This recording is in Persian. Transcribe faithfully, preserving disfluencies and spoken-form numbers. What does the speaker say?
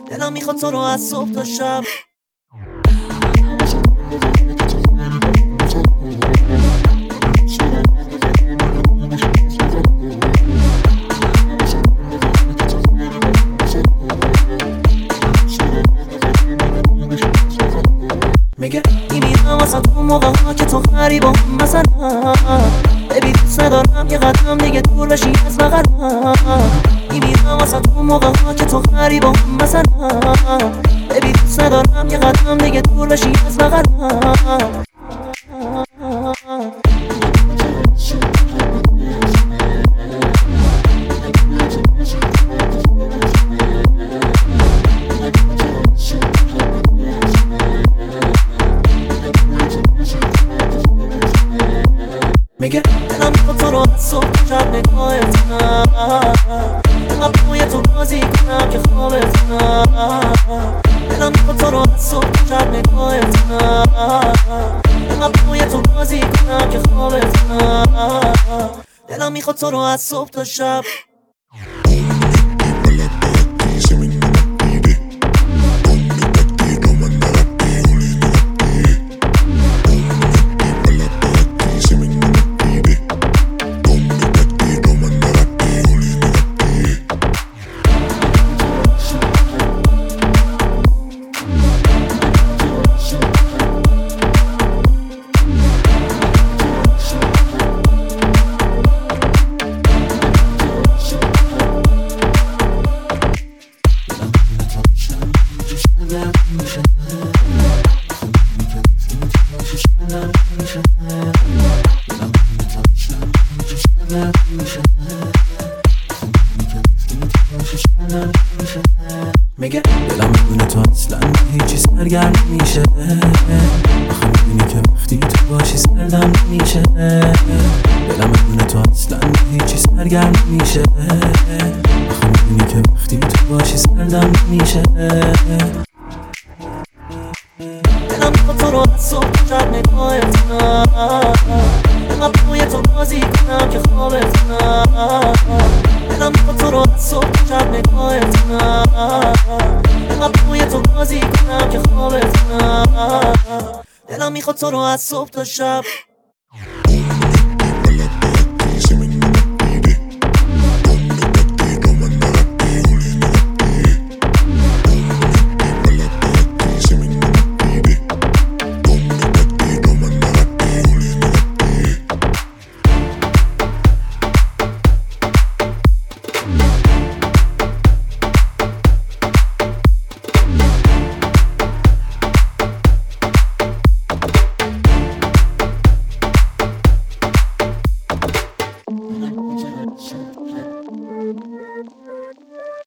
دلم میخواد تو رو از صبح تا شب. میگه میمیرم واسه اون موقع ها که تو غریبم مثلا. ببین دوست ندارم که قدم دیگه دور بشی از بغلم. میمیرم واسه اون موقع ها که تو غریبم مثلا. ببین دوست ندارم که قدم دیگه دور بشی از بغلم. میگه دلم میخواد تو رو از صبح تا شب نگاهت کنم. دلم توی تو بازی کنم که خوابت کنم. دلم میخواد تو رو از صبح تا شب نگاهت کنم. دلم توی تو بازی کنم که خوابت کنم. دلم میخواد تو رو از صبح تا شب. میگه دلم میدونه تو اصلا هیچی سرگرم نمیشه. آخه میدونی که وقتی تو باشی سردم نمیشه. دلم میدونه تو اصلا هیچی سرگرم نمیشه. آخه میدونی که وقتی تو باشی سردم نمیشه. دلم میخواد تو رو از صبح تا شب نگاهت کنم. دلم توی تو بازی کنم که خوابت کنم. دلم میخواد تو رو از صبح تا شب نگاهت کنم. دلم توی تو بازی کنم که خوابت کنم. دلم میخواد تو رو از صبح تا شب.